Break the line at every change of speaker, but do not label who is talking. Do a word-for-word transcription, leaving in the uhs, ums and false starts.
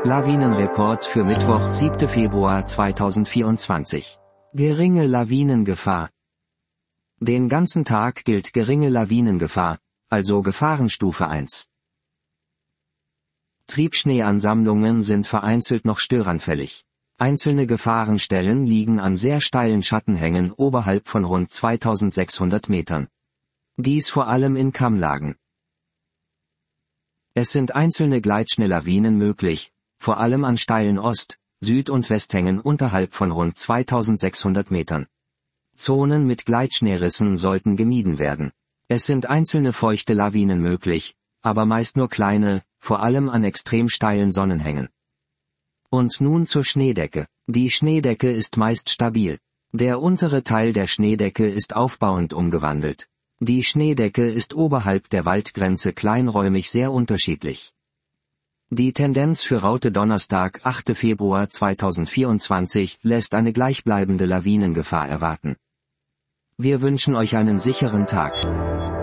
Lawinenreport für Mittwoch, siebter Februar zweitausendvierundzwanzig. Geringe Lawinengefahr. Den ganzen Tag gilt geringe Lawinengefahr, also Gefahrenstufe eins. Triebschneeansammlungen sind vereinzelt noch störanfällig. Einzelne Gefahrenstellen liegen an sehr steilen Schattenhängen oberhalb von rund zweitausendsechshundert Metern. Dies vor allem in Kammlagen. Es sind einzelne Gleitschneelawinen möglich, vor allem an steilen Ost-, Süd- und Westhängen unterhalb von rund zweitausendsechshundert Metern. Zonen mit Gleitschneerissen sollten gemieden werden. Es sind einzelne feuchte Lawinen möglich, aber meist nur kleine, vor allem an extrem steilen Sonnenhängen. Und nun zur Schneedecke. Die Schneedecke ist meist stabil. Der untere Teil der Schneedecke ist aufbauend umgewandelt. Die Schneedecke ist oberhalb der Waldgrenze kleinräumig sehr unterschiedlich. Die Tendenz für Raute Donnerstag, achter Februar zweitausendvierundzwanzig, lässt eine gleichbleibende Lawinengefahr erwarten. Wir wünschen euch einen sicheren Tag.